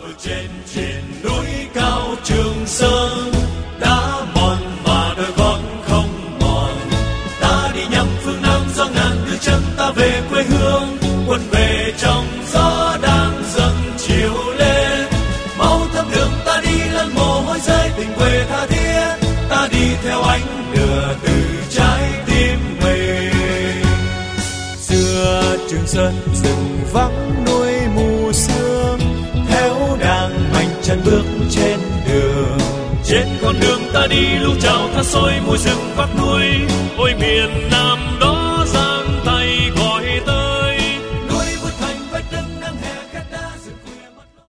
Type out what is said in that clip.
trên núi cao Trường Sơn, đã mòn mà đời con không mòn. Ta đi nhắm phương Nam do ngàn đưa chân ta về quê hương, quân về trong gió đang dần chiều lên. Mau thăm đường ta đi lần mồ hôi rơi, tình quê tha thiết. Ta đi theo ánh lửa từ trái tim mình. Xưa Trường Sơn rừng vắng núi mù sương, theo đàng mạnh chân bước trên đường. Trên con đường ta đi lưu trào tha sôi mùi rừng vác núi, ôi miền Nam